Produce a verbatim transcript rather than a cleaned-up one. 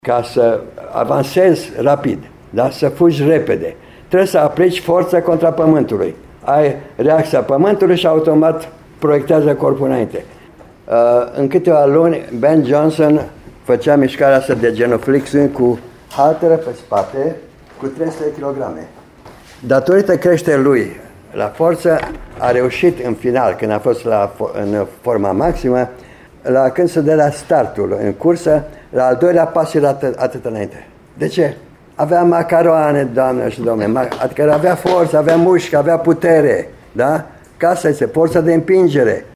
Ca să avansezi rapid, da? Să fugi repede, trebuie să aplici forța contra Pământului. Ai reacția Pământului și automat proiectează corpul înainte. În câteva luni, Ben Johnson făcea mișcarea asta de genuflexiuni cu halteră pe spate, cu trei sute de kilograme. Datorită creșterii lui la forță, a reușit în final, când a fost la, în forma maximă, la, când se dă la startul în cursă, la al doilea pas era atât, atât înainte. De ce? Avea macaroane, doamne și domne, adică avea forță, avea mușchi, avea putere, da? Ca să-i se forța de împingere.